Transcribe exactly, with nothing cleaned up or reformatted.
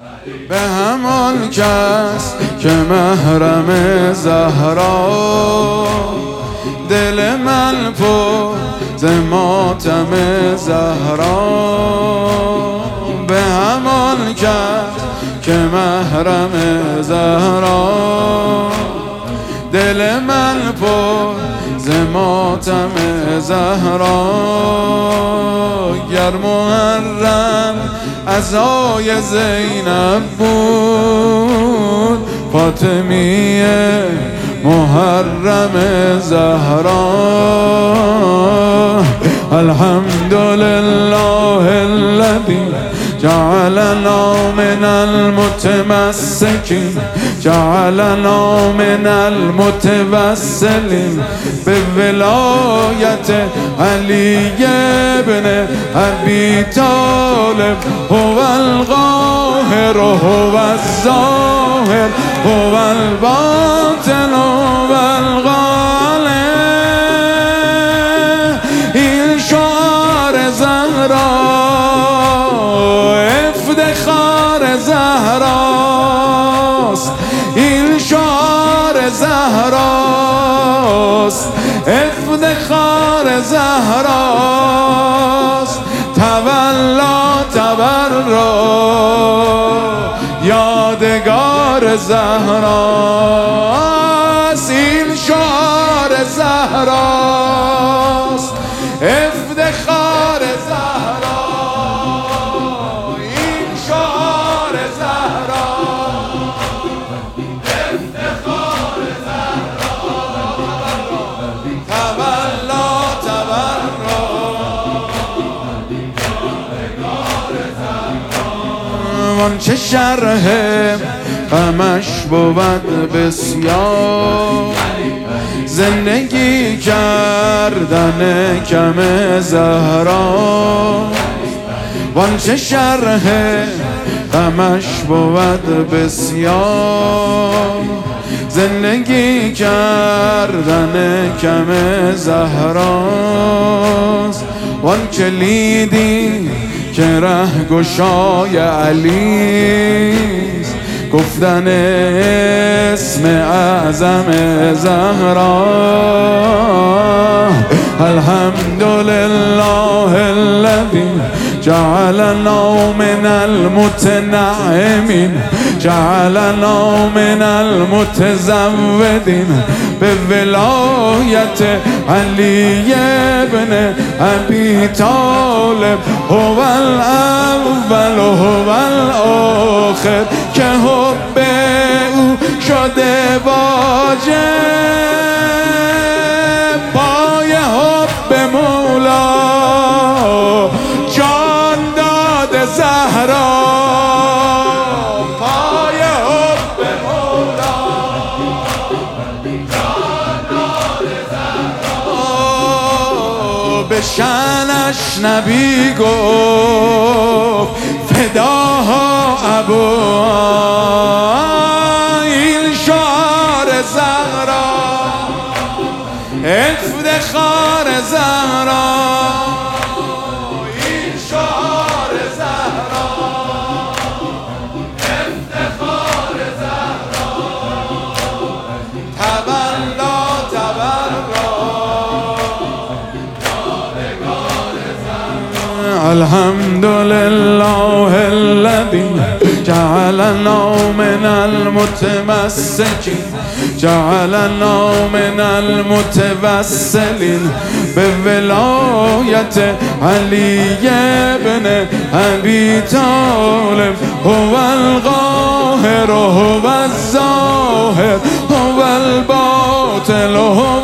به همان کس که محرم زهرا، دل من پر ز ماتم زهرا. به همان کس که محرم زهرا، دل من پر ز ماتم زهرا. گر محرم عزای زینب بود، فاطمیه محرم زهرا. الحمدلله الذی جعلنا من المتمسکین، جعلنا من المتوسلین به ولایت علی ابن ابی طالب. هو القاهر هو الظاهر هو الباطن هو الغالب. این شعار زهرا، افتخار زهراست. این شعار زهراست، افتخار زهراست. تولا تبرا یادگار زهراست. این شعار زهراست، افتخار زهراست. این شعار زهراست، افتخار زهراست. تولا تبرا وان چه شرح غمش بود بسیار، زندگی کردن کم زهرا. وان چه شرح غمش بود بسیار، زندگی کردن کم زهراست. وان کلیدی که ره گشای علیست، گفتن اسم اعظم زهرا. الحمدلله الذی جعلنا من المتنعمین، جعلنا من المتزودین به ولایت علی ابن ابی طالب. هو الاول هو الاخر که حب او شده واجب. پای حب مولا جان داد زهرا. پای حب مولا جان داد زهرا. به شانش نبی گفت فداها ابو. این شعار زهرا، افتخار زهرا. این شعار زهرا، افتخار زهرا. تولا تبرا یادگار زهرا. الحمدلله الذی جعلنا من المتمسکین، جعلنا من المتوسلین به ولایت علی ابن ابی طالب. هو القاهر هو الظاهر هو الباطن هو